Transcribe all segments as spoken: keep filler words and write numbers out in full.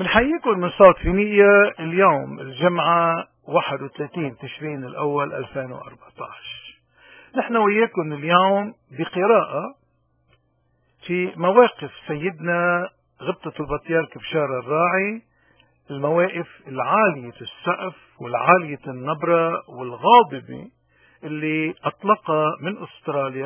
بنحييكم من صوت فينيقيا. اليوم الجمعة واحد وثلاثين تشرين الأول ألفين وأربعة عشر. نحن وياكم اليوم بقراءة في مواقف سيدنا غبطة البطيارك بشار الراعي، المواقف العالية السقف والعالية النبرة والغاضبة اللي أطلقها من أستراليا،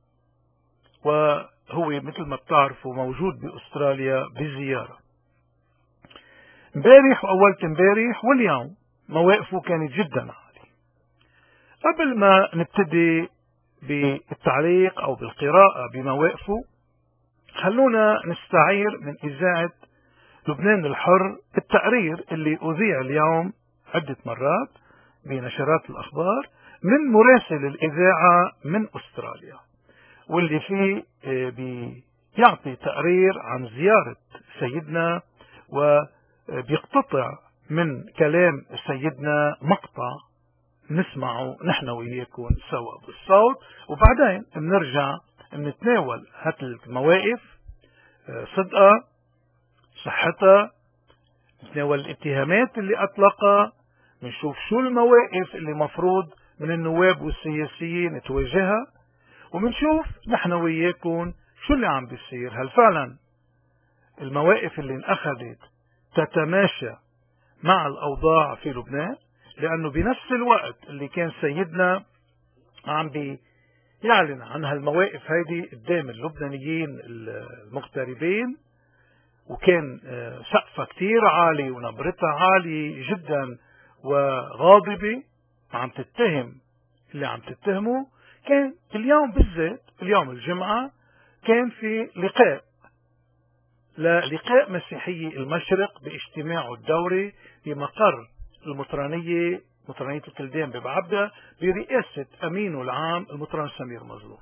وهو مثل ما بتعرفوا موجود بأستراليا بزيارة امبارح وأول امبارح واليوم. مواقفه كانت جدا عالية. قبل ما نبتدي بالتعليق أو بالقراءة بمواقفه، خلونا نستعير من إذاعة لبنان الحر التقرير اللي أذيع اليوم عدة مرات بنشرات الأخبار من مراسل الإذاعة من أستراليا، واللي فيه بيعطي تقرير عن زيارة سيدنا، وبيقتطع من كلام سيدنا مقطع نسمعه نحن وياكم سوا بالصوت، وبعدين بنرجع نتناول هات المواقف صدقها صحتها، نتناول الاتهامات اللي أطلقها، بنشوف شو المواقف اللي مفروض من النواب والسياسيين تواجهها، وبنشوف نحن وياكم شو اللي عم بيصير. هل فعلا المواقف اللي انأخذت تتماشى مع الأوضاع في لبنان؟ لأنه بنفس الوقت اللي كان سيدنا عم بيعلن عن هالمواقف هيدي قدام اللبنانيين المغتربين، وكان سقفها كتير عالي ونبرتها عالية جدا وغاضبة، عم تتهم اللي عم تتهمه. كان اليوم بالذات اليوم الجمعة كان في لقاء للقاء مسيحي المشرق باجتماعه الدوري بمقر المطرانية مطرانية الكلدان ببعبدة برئاسة أمينه العام المطران سمير مظلوم.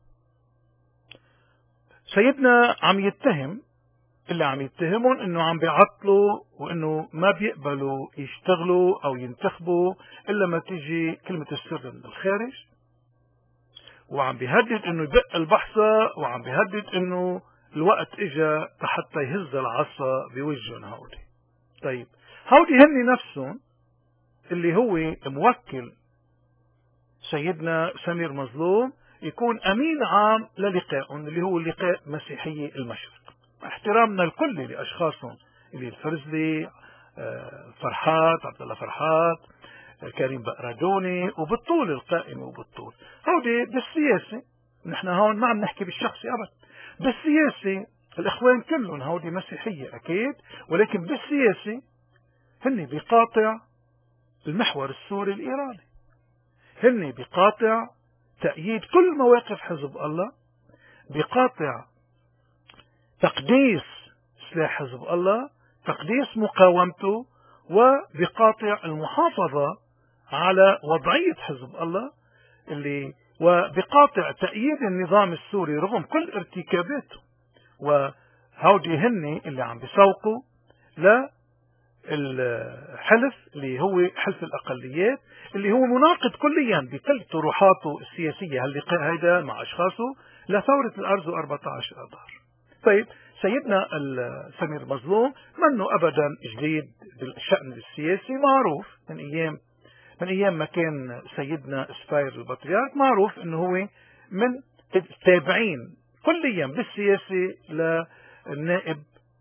سيدنا عم يتهم اللي عم يتهمون انه عم بيعطلوا وانه ما بيقبلوا يشتغلوا او ينتخبوا الا ما تيجي كلمة السر من الخارج، وعم بيهدد انه يبق البحثة، وعم بيهدد انه الوقت اجا حتى يهز العصا بوجهن هودي. طيب هودي هن نفسهم اللي هو موكل سيدنا سمير مظلوم يكون امين عام للقائهم اللي هو لقاء مسيحي المشرق. احترامنا الكلي لاشخاصهم اللي الفرزلي، فرحات عبد الله فرحات، كريم بقردوني، وبالطول القائمة وبالطول هودي بالسياسة. نحن هون ما عم نحكي بالشخصي ابدا، بالسياسة الاخوان كلهم هودي مسيحية اكيد، ولكن بالسياسة هن بيقاطع المحور السوري الايراني، هن بيقاطع تأييد كل مواقف حزب الله، بيقاطع تقديس سلاح حزب الله، تقديس مقاومته، وبيقاطع المحافظة على وضعية حزب الله اللي وبيقاطع تأييد النظام السوري رغم كل ارتكاباته. وهودي هن اللي عم بيسوقوا للحلف اللي هو حلف الأقليات، اللي هو مناقض كليا بكل طروحاته السياسية هاللقاء هيدا مع أشخاصه لثورة الأرز وأربعة عشر أذار. طيب سيدنا سمير مظلوم منه أبدا جديد بالشأن السياسي، معروف من أيام من أيام ما كان سيدنا سفاير البطريرك، معروف أنه هو من التابعين كليا بالسياسي للنائب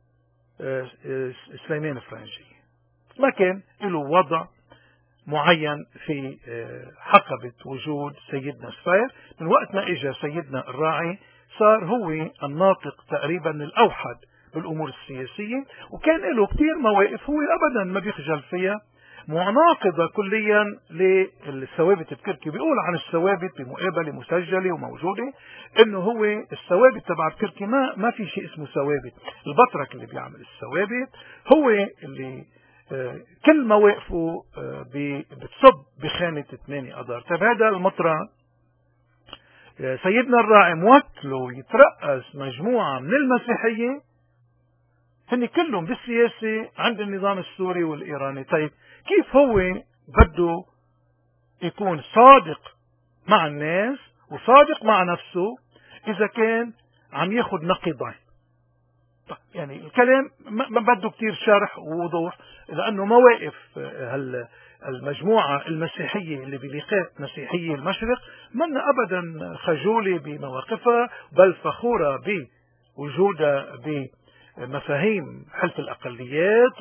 سليمان فرنجي. ما كان له وضع معين في حقبة وجود سيدنا سفاير. من وقت ما اجى سيدنا الراعي صار هو الناطق تقريبا الأوحد بالأمور السياسية، وكان له كثير مواقف هو أبدا ما بيخجل فيها، مناقضة كليا للثوابت بكركي. بيقول عن الثوابت بمقابلة مسجلة وموجودة انه هو الثوابت تبع بكركي ما ما في شيء اسمه ثوابت، البطرك اللي بيعمل الثوابت هو اللي كل مواقفه بتصب بخانة ثمانية أذار. طيب هذا المطران سيدنا الراعي موكله يترأس مجموعة من المسيحية هن كلهم بالسياسة عند النظام السوري والإيراني. طيب كيف هو بده يكون صادق مع الناس وصادق مع نفسه إذا كان عم ياخد نقيضين؟ يعني الكلام ما بده كتير شرح ووضوح، لأنه مواقف المجموعة المسيحية اللي بلقاء مسيحية المشرق من أبدا خجولة بمواقفها، بل فخورة بوجودها بمفاهيم حلف الأقليات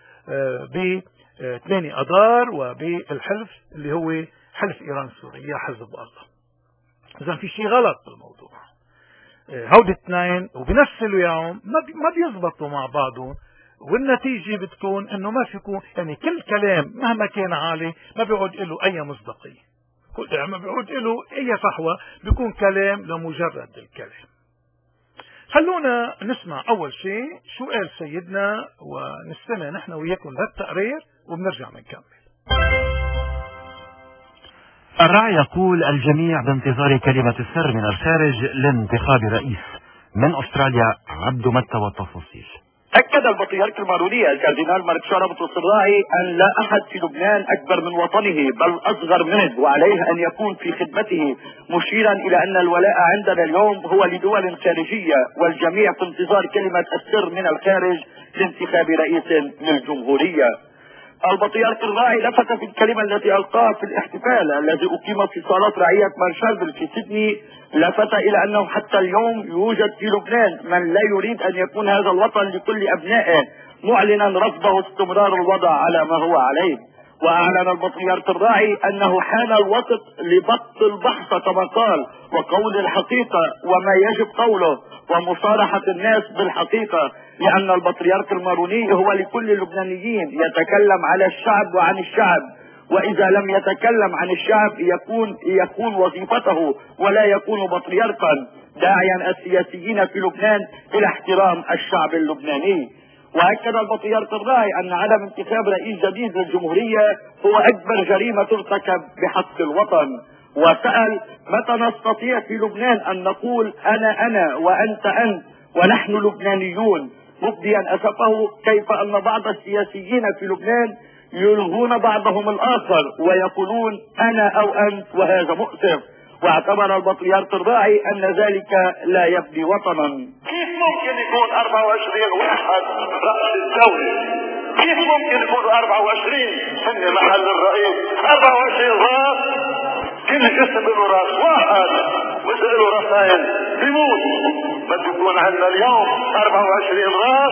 وبثماني أذار وبالحلف اللي هو حلف إيران سوريا حزب الله. إذا في شيء غلط بالموضوع. هودي اثنين وبنفس اليوم ما بيزبطوا مع بعضهم، والنتيجة بتكون انه ما فيكون، يعني كل كلام مهما كان عالي ما بيعود له اي مصداقية، كل ما بيعود له اي فحوى، بيكون كلام لمجرد الكلام. خلونا نسمع اول شيء شو قال سيدنا ونستمع نحن وياكم للتقرير وبنرجع بنكمل. الراعي يقول الجميع بانتظار كلمة السر من الخارج لانتخاب رئيس. من أستراليا عبد متى والتفاصيل. أكد البطريرك الماروني الكاردينال مارك شاربطوس الراعي أن لا أحد في لبنان أكبر من وطنه بل أصغر منه، وعليه أن يكون في خدمته، مشيرا إلى أن الولاء عندنا اليوم هو لدول خارجية، والجميع في انتظار كلمة السر من الخارج لانتخاب رئيس للجمهورية. البطريرك الراعي لفت في الكلمة التي ألقاها في الاحتفال الذي أقيم في صالات رعية مارشال في سيدني، لفت إلى أنه حتى اليوم يوجد في لبنان من لا يريد أن يكون هذا الوطن لكل أبنائه، معلنا رفضه استمرار الوضع على ما هو عليه. وأعلن البطريرك الراعي أنه حان الوقت لبط البحث كما قال، وقول الحقيقة وما يجب قوله، ومصارحة الناس بالحقيقة، لأن البطريرك الماروني هو لكل اللبنانيين، يتكلم على الشعب وعن الشعب، وإذا لم يتكلم عن الشعب يكون يكون وظيفته ولا يكون بطريركا، داعيا السياسيين في لبنان إلى احترام الشعب اللبناني. وأكد البطريرك الراعي أن عدم انتخاب رئيس جديد للجمهورية هو أكبر جريمة ترتكب بحق الوطن، وسأل متى نستطيع في لبنان أن نقول أنا أنا وأنت أنت ونحن لبنانيون، مبديا أسفه كيف أن بعض السياسيين في لبنان يلغون بعضهم الآخر ويقولون أنا أو أنت، وهذا مؤسف. واعتبر البطريرك الراعي أن ذلك لا يبني وطنا. كيف ممكن يكون أربعة وعشرين واحد رأس الدولة؟ كيف ممكن يكون أربعة وعشرين هن محل الرئيس؟ أربعة وعشرين راس، كل جسم له راس واحد، وإذا له راسين بيموت. بده يكون عندنا اليوم أربعة وعشرين راس،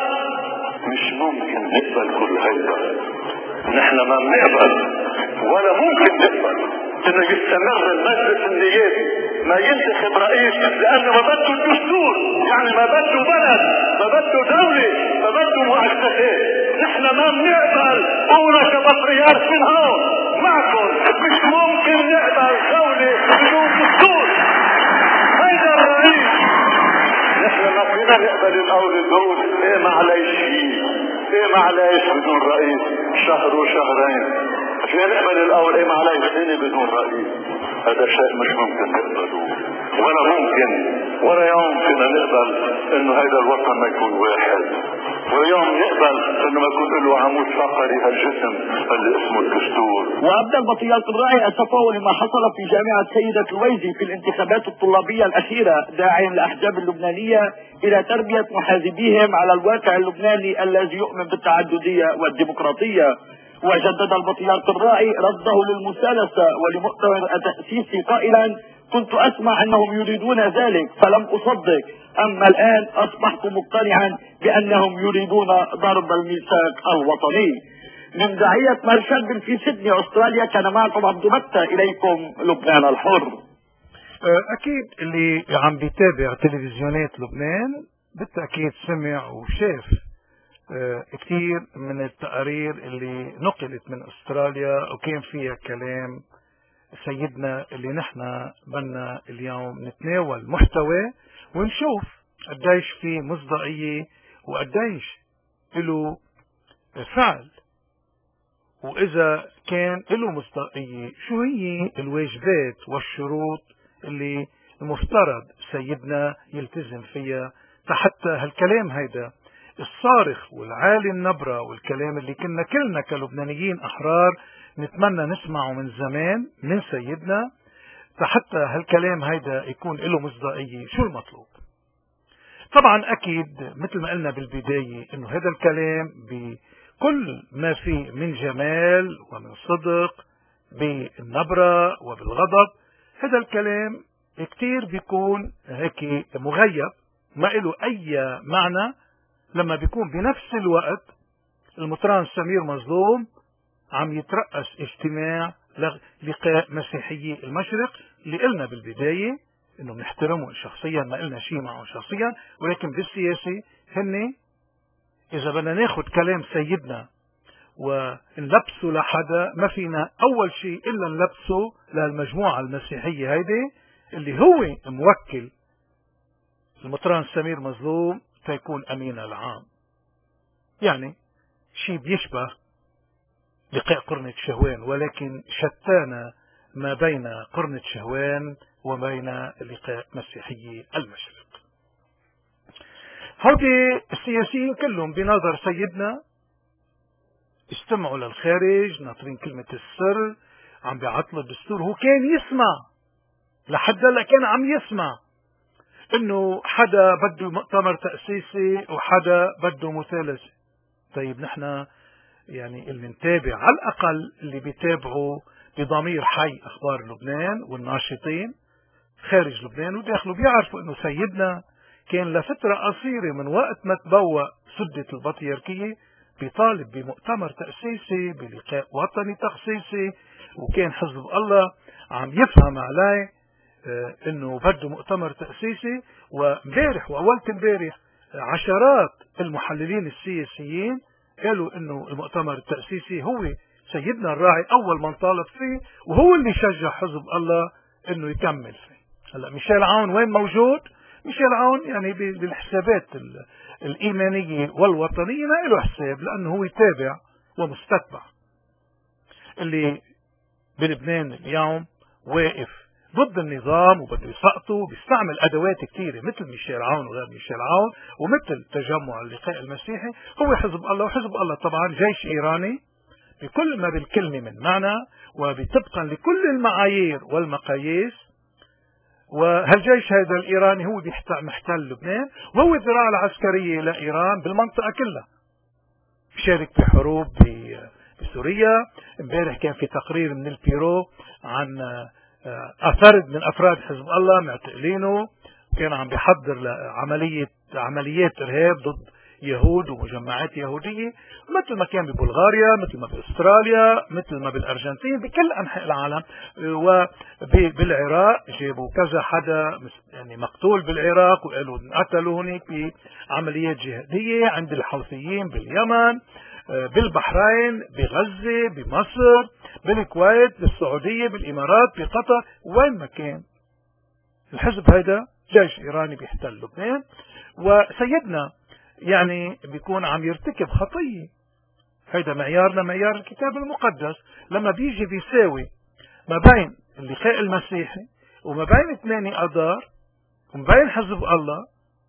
مش ممكن نقبل كل هيدا. نحن ما بنقبل ولا ممكن نقبل انه يستمر المجلس النيابي ما ينتخب رئيس، لانه ما بده الدستور، يعني ما بده بلد، ما بده دولة، ما بده مؤسسات. نحن ما بنقبل، قولنا كبطريرك من هون معكم، مش ممكن نقبل دولة بدون دستور. هيدا الرئيس. نحن ما فينا نقبل الاول دول، ايه معليش شيء، ايه معليش بدون رئيس شهر وشهرين، فينا نقبل الاول ايه معليش سنة بدون رئيس. هذا شيء مش ممكن نقبله، ولا ممكن ولا يوم فينا نقبل انه هذا الوطن ما يكون واحد، ولا يوم نقبل انه ما يكون له عمود فقري هالجسم اللي اسمه الدستور. وابدى البطريرك الراعي اسفه لما حصل في جامعة سيدة الويزي في الانتخابات الطلابية الاخيرة، داعيا الاحزاب اللبنانية الى تربية محاسبيهم على الواقع اللبناني الذي يؤمن بالتعددية والديمقراطية. وجدد البطريرك الراعي رده للمثالثة ولمؤتمر التأسيسي قائلا كنت اسمع انهم يريدون ذلك فلم اصدق، اما الان اصبحت مقتنعا بانهم يريدون ضرب الميثاق الوطني. من داعية مارشال في سيدني استراليا كان معكم عبد متى، اليكم لبنان الحر. اكيد اللي عم بيتابع تلفزيونات لبنان بالتأكيد سمع وشاف كثير من التقارير اللي نقلت من استراليا وكان فيها كلام سيدنا اللي نحن بدنا اليوم نتناول محتوى ونشوف قديش في مصداقية وقديش له فعل، وإذا كان له مصداقية شو هي الواجبات والشروط اللي المفترض سيدنا يلتزم فيها حتى هالكلام هيدا الصارخ والعالي النبرة والكلام اللي كنا كلنا كلبنانيين أحرار نتمنى نسمعه من زمان من سيدنا، حتى هالكلام هيدا يكون له مصداقية. شو المطلوب؟ طبعا أكيد مثل ما قلنا بالبداية أنه هذا الكلام بكل ما فيه من جمال ومن صدق بالنبرة وبالغضب، هذا الكلام كتير بيكون هيك مغيب، ما له أي معنى لما بيكون بنفس الوقت المطران سمير مظلوم عم يترأس اجتماع لقاء مسيحيي المشرق اللي قلنا بالبداية انه بنحترمه شخصيا، ما قلنا شيء معه شخصيا، ولكن بالسياسة هن اذا بدنا ناخد كلام سيدنا ونلبسه لحدا ما فينا اول شيء الا نلبسه للمجموعة المسيحية هيدي اللي هو موكل المطران سمير مظلوم تيكون امين العام. يعني شيء بيشبه لقاء قرنة شهوان، ولكن شتان ما بين قرنة شهوان وبين لقاء مسيحي المشرق. هودي السياسيين كلهم بنظر سيدنا استمعوا للخارج ناطرين كلمة السر، عم بيعطلوا الدستور. هو كان يسمع لحد هلا، كان عم يسمع انه حدا بده مؤتمر تأسيسي وحدا بده مثالثة. طيب نحن يعني اللي نتابع على الأقل اللي بيتابعوا بضمير حي أخبار لبنان والناشطين خارج لبنان وداخله بيعرفوا أنه سيدنا كان لفترة قصيرة من وقت ما تبوأ سدة البطريركية بيطالب بمؤتمر تأسيسي بلقاء وطني تخصيصي، وكان حزب الله عم يفهم عليه اه أنه بده مؤتمر تأسيسي. ومبارح وأولت مبارح عشرات المحللين السياسيين قالوا انه المؤتمر التأسيسي هو سيدنا الراعي اول من طالب فيه، وهو اللي شجع حزب الله انه يكمل فيه. هلا ميشيل عون وين موجود؟ ميشيل عون يعني بالحسابات الايمانية والوطنية ما له حساب، لانه هو تابع ومستتبع. اللي بلبنان اليوم واقف ضد النظام وبده يسقطه بيستعمل ادوات كثيره مثل ميشيل عون وغير ميشيل عون ومثل تجمع اللقاء المسيحي هو حزب الله. وحزب الله طبعا جيش ايراني بكل ما بالكلمه من معنى وبطبقا لكل المعايير والمقاييس. وهالجيش هذا الايراني هو محتل لبنان وهو الذراع العسكريه لايران بالمنطقه كلها، بيشارك بحروب بسوريا. امبارح كان في تقرير من البيرو عن فرد من افراد حزب الله معتقلينه، كان عم بيحضر لعملية عمليات ارهاب ضد يهود ومجمعات يهودية مثل ما كان ببلغاريا، مثل ما باستراليا، مثل ما بالارجنتين، بكل انحاء العالم. وبالعراق جابوا كذا حدا يعني مقتول بالعراق وقالوا انقتلوا هناك في عمليات جهادية، عند الحوثيين باليمن، بالبحرين، بغزة، بمصر، بالكويت، بالسعودية، بالإمارات، بقطر، وين ما كان الحزب هيدا جيش إيراني بيحتل لبنان. وسيدنا يعني بيكون عم يرتكب خطية. هيدا معيارنا معيار الكتاب المقدس لما بيجي بيساوي ما بين اللقاء المسيحي وما بين ثمانية أذار وما بين حزب الله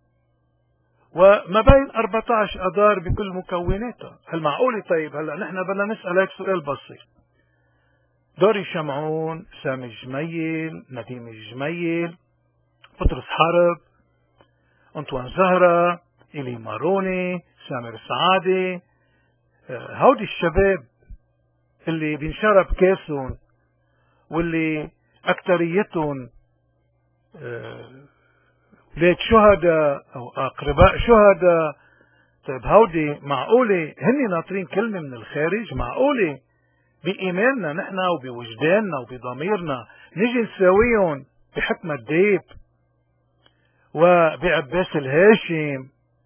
وما بين أربعة عشر أذار بكل مكوناتها. هل معقولة؟ طيب هلا نحن بدنا نسأل هيك سؤال بسيط. دوري شمعون، سامي الجميل، نديم الجميل، بطرس حرب، أنطوان زهرة، إلي ماروني، سامر سعادي، هودي الشباب اللي بينشرب كاسون واللي أكتريتهم ولاد شهداء أو أقرباء شهداء. طيب هودي معقولة هني ناطرين كلمة من الخارج؟ معقولة بإيماننا نحن وبوجداننا وبضميرنا نجي نساويهم بحكمة ديب وبعباس الهاشم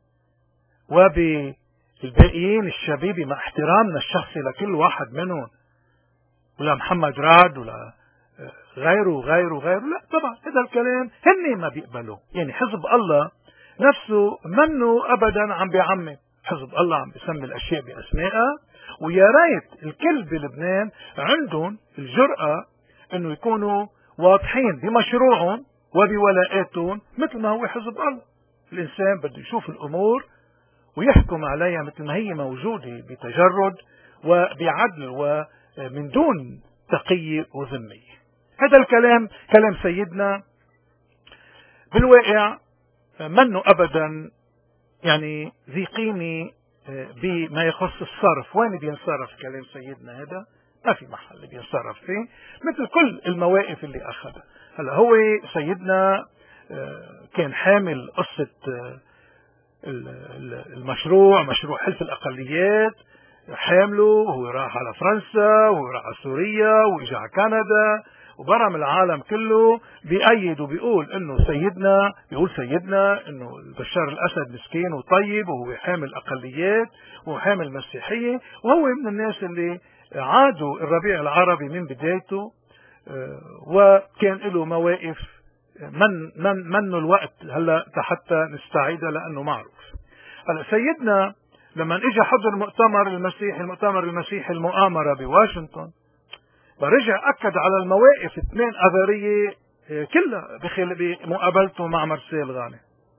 وبالباقيين الشبيبة مع احترامنا الشخصي لكل واحد منهم، ولا محمد رعد ولا غيره وغيره وغيره؟ لا طبعا هذا الكلام هن ما بيقبلوا. يعني حزب الله نفسه منه ابدا عم بيعمم، حزب الله عم بيسمي الاشياء باسمائها. ويا ريت الكل بلبنان عندهم الجرأة انه يكونوا واضحين بمشروعهم وبولاءاتهم مثل ما هو حزب الله. الانسان بده يشوف الامور ويحكم عليها مثل ما هي موجودة بتجرد وبعدل ومن دون تقية وذمية. هذا الكلام كلام سيدنا بالواقع منه أبدا يعني ذي قيمة بما يخص الصرف. وين بينصرف كلام سيدنا هذا؟ ما في محل اللي بينصرف فيه، مثل كل المواقف اللي أخذها. هلا هو سيدنا كان حامل قصة المشروع، مشروع حلف الأقليات، حامله وهو راح على فرنسا وهو راح على سوريا وإجا على كندا وبرم العالم كله بيأيد وبيقول انه سيدنا بيقول سيدنا انه بشار الاسد مسكين وطيب وهو حامل اقليات وهو حامل مسيحيه، وهو من الناس اللي عادوا الربيع العربي من بدايته، وكان له مواقف من من منه الوقت هلا حتى نستعيدها لانه معروف. هلا سيدنا لما اجى حضر مؤتمر المسيحي المؤتمر المسيحي المؤامره بواشنطن، فرجع أكد على المواقف اثنين أثرية كلها بمقابلته مع مرسيل غانم.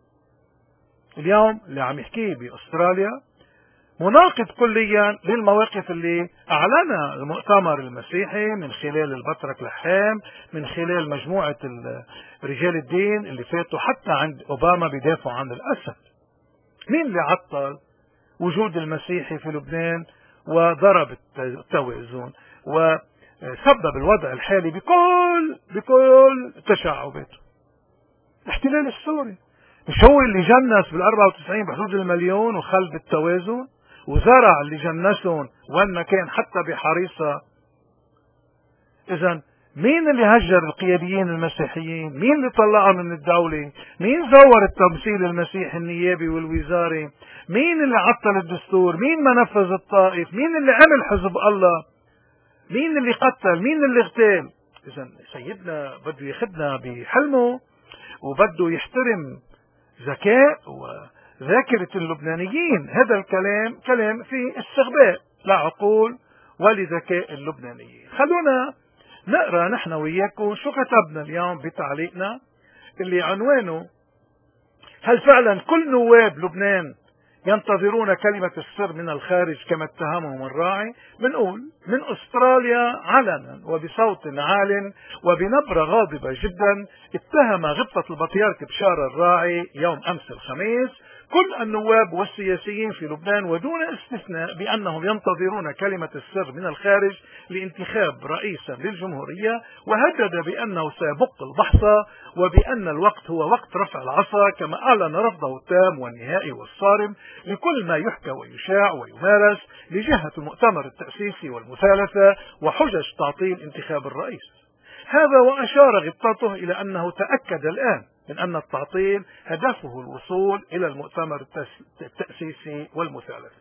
اليوم اللي عم يحكيه بأستراليا مناقض كليا للمواقف اللي أعلنها المؤتمر المسيحي من خلال البطرك لحام، من خلال مجموعة رجال الدين اللي فاتوا حتى عند أوباما بيدافعوا عن الأسد. مين اللي عطل وجود المسيحي في لبنان وضرب التوازن و سبب الوضع الحالي بكل بكل تشعباته؟ الاحتلال السوري. مش هو اللي جنس بال أربعة وتسعين بحدود المليون وخلب التوازن وزرع اللي جنسهم وين ما كان حتى بحريصة؟ اذا مين اللي هجر القياديين المسيحيين؟ مين اللي طلعهم من الدولة؟ مين زور التمثيل المسيحي النيابي والوزاري؟ مين اللي عطل الدستور؟ مين ما نفذ الطائف؟ مين اللي عمل حزب الله؟ مين اللي قتل؟ مين اللي اغتال؟ اذا سيدنا بده ياخذنا بحلمه وبده يحترم ذكاء وذاكرة اللبنانيين. هذا الكلام كلام فيه استغباء لعقول ولذكاء اللبنانيين. خلونا نقرأ نحن وياكم شو كتبنا اليوم بتعليقنا اللي عنوانه: هل فعلا كل نواب لبنان ينتظرون كلمة السر من الخارج كما اتهمهم الراعي؟ بنقول من أستراليا علنا وبصوت عال وبنبرة غاضبة جدا اتهم غبطة البطريرك بشار الراعي يوم أمس الخميس كل النواب والسياسيين في لبنان ودون استثناء بأنهم ينتظرون كلمة السر من الخارج لانتخاب رئيسا للجمهورية، وهدد بأنه سيبق البحث وبأن الوقت هو وقت رفع العصا، كما أعلن رفضه التام والنهائي والصارم لكل ما يحكى ويشاع ويمارس لجهة المؤتمر التأسيسي والمثالثة وحجج تعطيل انتخاب الرئيس. هذا وأشار غبطته إلى أنه تأكد الآن من أن التعطيل هدفه الوصول إلى المؤتمر التأسيسي والمثالثة.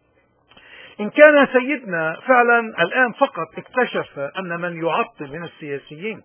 إن كان سيدنا فعلا الآن فقط اكتشف أن من يعطل من السياسيين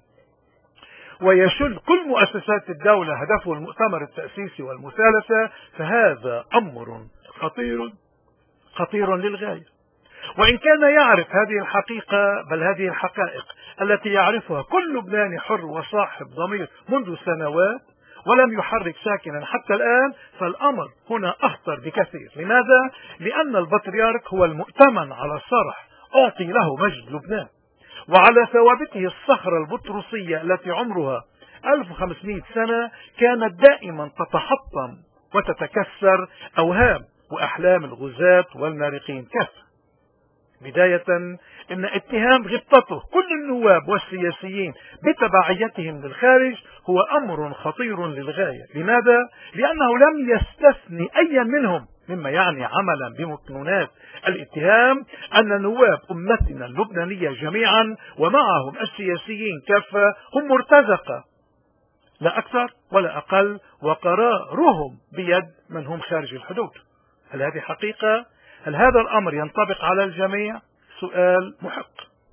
ويشل كل مؤسسات الدولة هدفه المؤتمر التأسيسي والمثالثة، فهذا أمر خطير خطير للغاية. وإن كان يعرف هذه الحقيقة بل هذه الحقائق التي يعرفها كل لبناني حر وصاحب ضمير منذ سنوات ولم يحرك ساكنا حتى الآن، فالأمر هنا أخطر بكثير. لماذا؟ لأن البطريرك هو المؤتمن على صرح أعطي له مجد لبنان وعلى ثوابته الصخرة البطرسية التي عمرها ألف وخمسمائة سنة كانت دائما تتحطم وتتكسر أوهام وأحلام الغزاة والمارقين كافة. بداية إن اتهام غبطته كل النواب والسياسيين بتبعيتهم للخارج هو أمر خطير للغاية. لماذا؟ لأنه لم يستثني أي منهم، مما يعني عملا بمكنونات الاتهام أن نواب أمتنا اللبنانية جميعا ومعهم السياسيين كافة هم مرتزقة لا أكثر ولا أقل، وقرارهم بيد من هم خارج الحدود. هل هذه حقيقة؟ هل هذا الأمر ينطبق على الجميع؟ سؤال محق.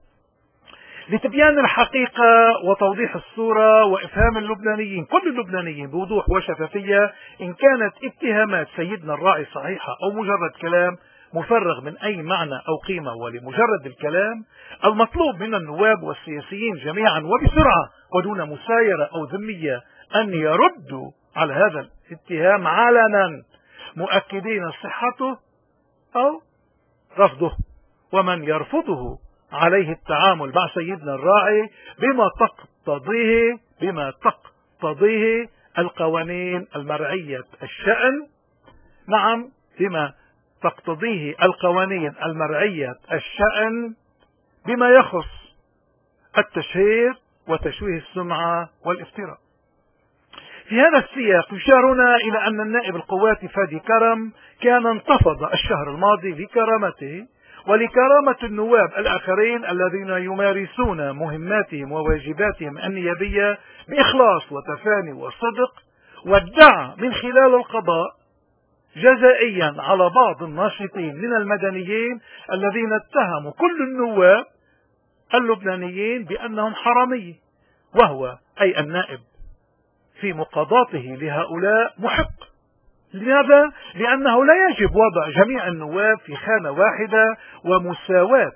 لتبيان الحقيقة وتوضيح الصورة وإفهام اللبنانيين كل اللبنانيين بوضوح وشفافية إن كانت اتهامات سيدنا الراعي صحيحة أو مجرد كلام مفرغ من أي معنى أو قيمة، ولمجرد الكلام المطلوب من النواب والسياسيين جميعا وبسرعة ودون مسايرة أو ذمية أن يردوا على هذا الاتهام علنا مؤكدين صحته أو رفضه، ومن يرفضه عليه التعامل مع سيدنا الراعي بما تقتضيه بما تقتضيه القوانين المرعية الشأن، نعم بما تقتضيه القوانين المرعية الشأن بما يخص التشهير وتشويه السمعة والافتراء. في هذا السياق يشارنا إلى أن النائب القواتي فادي كرم كان انتفض الشهر الماضي لكرامته ولكرامة النواب الآخرين الذين يمارسون مهماتهم وواجباتهم النيابية بإخلاص وتفاني وصدق، وادعى من خلال القضاء جزائيا على بعض الناشطين من المدنيين الذين اتهموا كل النواب اللبنانيين بأنهم حرامية، وهو أي النائب في مقاضاته لهؤلاء محق. لماذا؟ لأنه لا يجب وضع جميع النواب في خانة واحدة ومساواة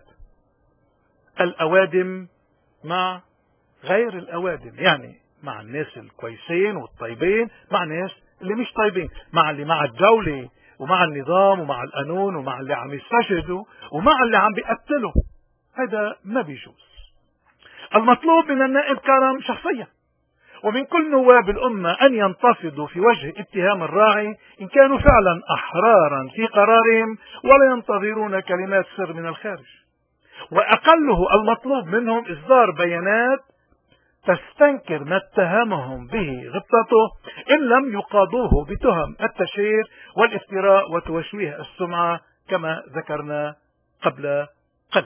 الأوادم مع غير الأوادم، يعني مع الناس الكويسين والطيبين مع الناس اللي مش طيبين، مع اللي مع الدولة ومع النظام ومع القانون ومع اللي عم يستشهدوا ومع اللي عم بيقتلوا. هذا ما بيجوز. المطلوب من النائب كرم شخصيا ومن كل نواب الأمة أن ينتفضوا في وجه اتهام الراعي إن كانوا فعلا أحرارا في قرارهم ولا ينتظرون كلمات سر من الخارج، وأقله المطلوب منهم إصدار بيانات تستنكر ما اتهمهم به غبطته إن لم يقاضوه بتهم التشهير والافتراء وتشويه السمعة كما ذكرنا قبل قليل.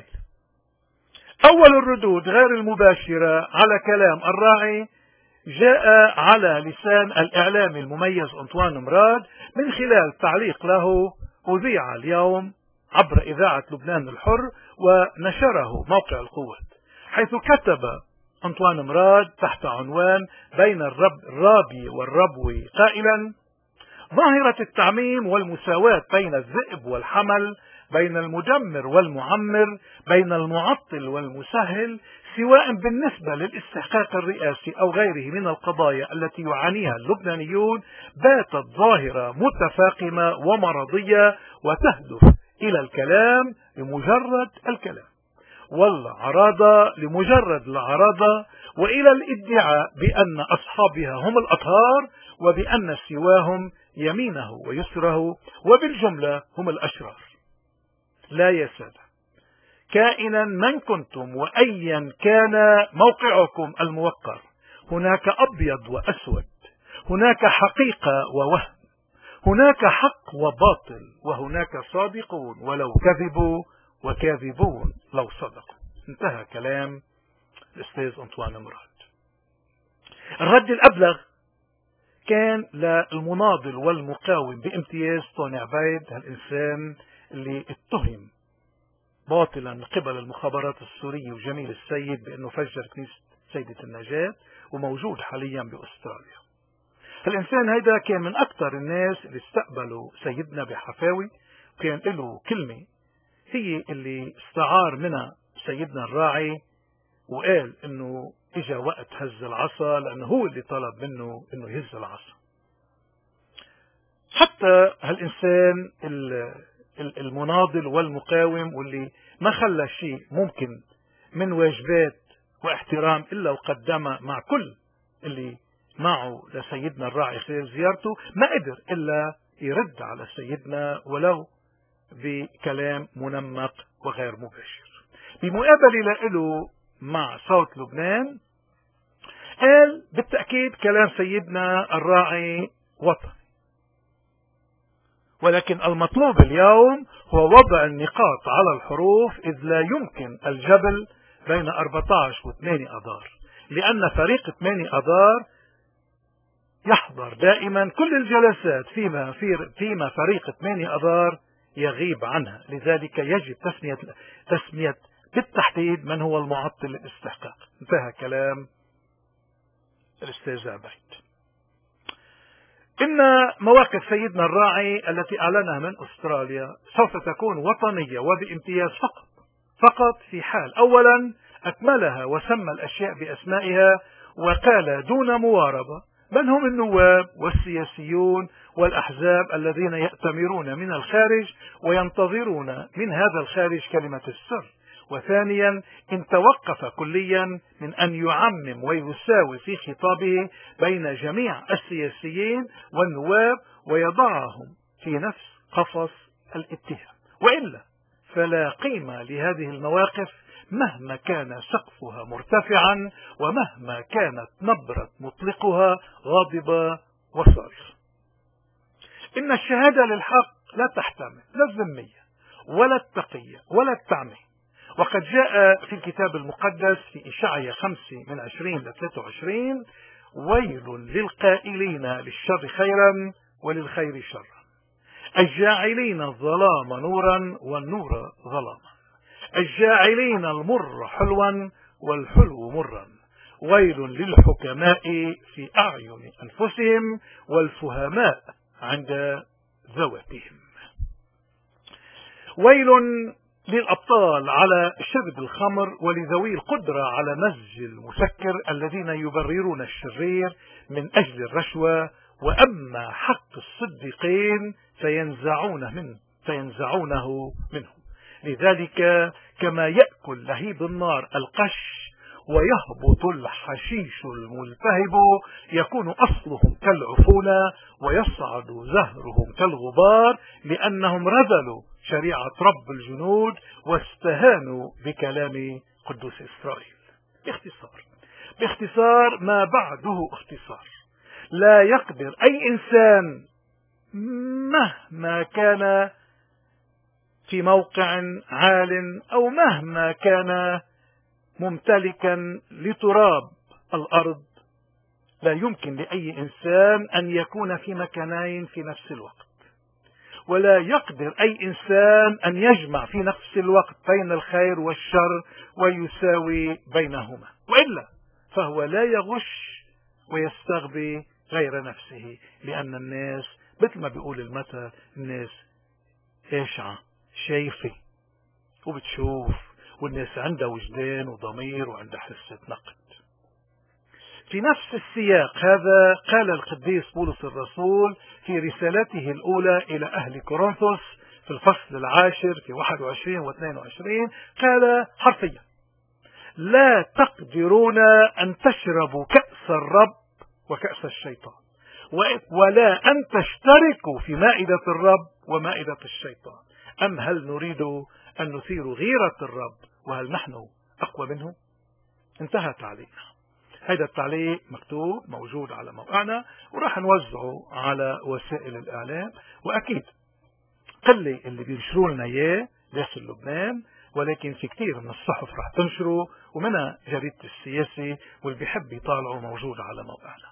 أول الردود غير المباشرة على كلام الراعي جاء على لسان الإعلامي المميز أنطوان مراد من خلال تعليق له أذيع اليوم عبر إذاعة لبنان الحر ونشره موقع القوة، حيث كتب أنطوان مراد تحت عنوان بين الرب الرابي والربوي قائلا: ظاهرة التعميم والمساواة بين الذئب والحمل، بين المدمر والمعمر، بين المعطل والمسهل، سواء بالنسبة للاستحقاق الرئاسي أو غيره من القضايا التي يعانيها اللبنانيون، باتت ظاهرة متفاقمة ومرضية وتهدف إلى الكلام لمجرد الكلام، والعراضة لمجرد العراضة، وإلى الادعاء بأن أصحابها هم الأطهار وبأن سواهم يمينه ويسره وبالجملة هم الأشرار. لا يا سادة، كائنا من كنتم وأيا كان موقعكم الموقر، هناك أبيض وأسود، هناك حقيقة ووهم، هناك حق وباطل، وهناك صادقون ولو كذبوا وكاذبون لو صدقوا. انتهى كلام الأستاذ أنطوان مراد. الرد الأبلغ كان للمناضل والمقاوم بامتياز طوني عبيد، هالإنسان اللي اتهم باطلا من قبل المخابرات السورية وجميل السيد بأنه فجر كنيسة سيدة النجاة وموجود حاليا بأستراليا. الإنسان هيدا كان من أكثر الناس اللي استقبلوا سيدنا بحفاوي، وكان له كلمة هي اللي استعار منها سيدنا الراعي وقال انه اجا وقت هز العصا، لانه هو اللي طلب منه انه يهز العصا. حتى هالإنسان المناضل والمقاوم واللي ما خلى شيء ممكن من واجبات واحترام إلا وقدمه مع كل اللي معه لسيدنا الراعي خلال زيارته، ما قدر إلا يرد على سيدنا ولو بكلام منمق وغير مباشر. بمقابلة له مع صوت لبنان قال بالتأكيد كلام سيدنا الراعي وطني، ولكن المطلوب اليوم هو وضع النقاط على الحروف، إذ لا يمكن الجبل بين أربعة عشر وثمانية أذار، لأن فريق ثمانية أذار يحضر دائما كل الجلسات فيما, فيما فريق ثمانية أذار يغيب عنها، لذلك يجب تسمية, تسمية بالتحديد من هو المعطل للاستحقاق. انتهى كلام الأستاذ عبيد. إن مواقف سيدنا الراعي التي أعلنها من أستراليا سوف تكون وطنية وبامتياز فقط فقط في حال أولا أكملها وسمى الأشياء بأسمائها وقال دون مواربة من هم النواب والسياسيون والأحزاب الذين يأتمرون من الخارج وينتظرون من هذا الخارج كلمة السر، وثانيا إن توقف كليا من أن يعمم ويساوي في خطابه بين جميع السياسيين والنواب ويضعهم في نفس قفص الاتهام، وإلا فلا قيمة لهذه المواقف مهما كان سقفها مرتفعا ومهما كانت نبرة مطلقها غاضبة وصارخة. إن الشهادة للحق لا تحتمل لا الذمية ولا التقية ولا التعمية، وقد جاء في الكتاب المقدس في إشعياء خمسة من عشرين لثلاثة وعشرين: ويل للقائلين للشر خيرا وللخير شرا، الجاعلين الظلام نورا والنور ظلاما، الجاعلين المر حلوا والحلو مرا، ويل للحكماء في أعين أنفسهم والفهماء عند ذواتهم. ويل للأبطال على شرب الخمر ولذوي القدرة على مزج المسكر الذين يبررون الشرير من أجل الرشوة، وأما حق الصديقين فينزعونه منه فينزعونه منهم. لذلك كما يأكل لهيب النار القش ويهبط الحشيش الملتهب، يكون أصلهم كالعفونة ويصعد زهرهم كالغبار، لأنهم رذلوا شريعة رب الجنود واستهانوا بكلام قدوس إسرائيل. باختصار باختصار ما بعده اختصار، لا يقدر أي إنسان مهما كان في موقع عال أو مهما كان ممتلكا لتراب الأرض، لا يمكن لأي إنسان أن يكون في مكانين في نفس الوقت، ولا يقدر أي إنسان أن يجمع في نفس الوقت بين الخير والشر ويساوي بينهما، وإلا فهو لا يغش ويستغبي غير نفسه، لأن الناس مثل ما بيقول المثل الناس إيشعة شايفة وبتشوف، والناس عندها وجدان وضمير وعندها حسة نقد. في نفس السياق هذا قال القديس بولس الرسول في رسالته الأولى إلى أهل كورنثوس في الفصل العاشر في واحد وعشرين واثنين وعشرين، قال حرفيا: لا تقدرون أن تشربوا كأس الرب وكأس الشيطان، ولا أن تشتركوا في مائدة الرب ومائدة الشيطان. أم هل نريد أن نثير غيرة الرب وهل نحن أقوى منه؟ انتهى تعليقنا. هذا التعليق مكتوب موجود على موقعنا وراح نوزعه على وسائل الإعلام، وأكيد قلي اللي بينشروا لنا إياه داخل لبنان، ولكن في كثير من الصحف راح تنشره ومنها جريدة السياسي، واللي بيحب يطالعه موجود على موقعنا.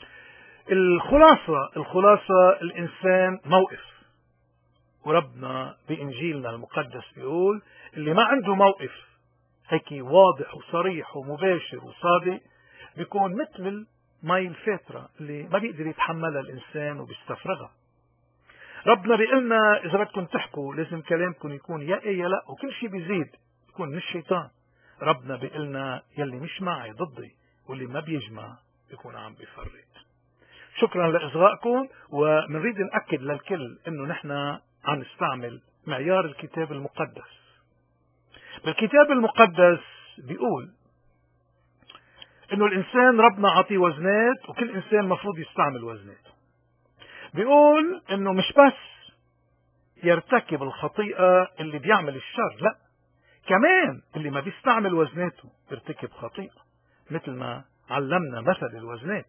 الخلاصة الخلاصة الإنسان موقف، وربنا بإنجيلنا المقدس بيقول اللي ما عنده موقف هيك واضح وصريح ومباشر وصادق بيكون مثل المي الفاترة اللي ما بيقدر يتحملها الإنسان وبيستفرغها. ربنا بيقولنا إذا بدكم تحكوا لازم كلامكم يكون يا إيه يا لا، وكل شيء بيزيد يكون من الشيطان. ربنا بيقولنا يلي مش معي ضدي، واللي ما بيجمع بيكون عم بيفرق. شكرا لإصغائكم، ومنريد نأكد للكل إنه نحن عم نستعمل معيار الكتاب المقدس. بالكتاب المقدس بيقول إنه الإنسان ربنا عطيه وزنات، وكل إنسان مفروض يستعمل وزناته. بيقول إنه مش بس يرتكب الخطيئة اللي بيعمل الشر، لا، كمان اللي ما بيستعمل وزناته بيرتكب خطيئة، مثل ما علمنا مثل الوزنات.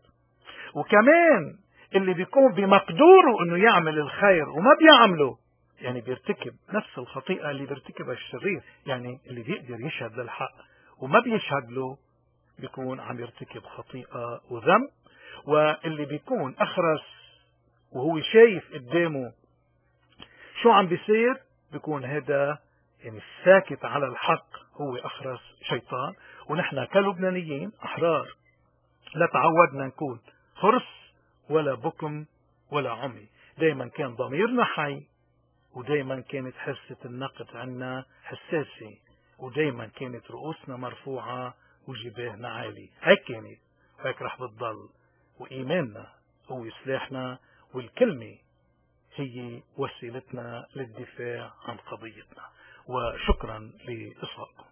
وكمان اللي بيكون بمقدوره إنه يعمل الخير وما بيعمله، يعني بيرتكب نفس الخطيئة اللي بيرتكبها الشرير. يعني اللي بيقدر يشهد للحق وما بيشهد له بيكون عم يرتكب خطيئة وذنب. واللي بيكون أخرس وهو شايف قدامه شو عم بيصير بيكون هذا يعني ساكت على الحق، هو أخرس شيطان. ونحن كلبنانيين أحرار لا تعودنا نكون خرس ولا بكم ولا عمي، دايما كان ضميرنا حي، ودايما كانت حاسة النقد عنا حساسة، ودايما كانت رؤوسنا مرفوعة وجباهنا عالي. هيك كانت، هيك رح بتضل. وإيماننا هو سلاحنا، والكلمة هي وسيلتنا للدفاع عن قضيتنا. وشكرا لإصغائكم.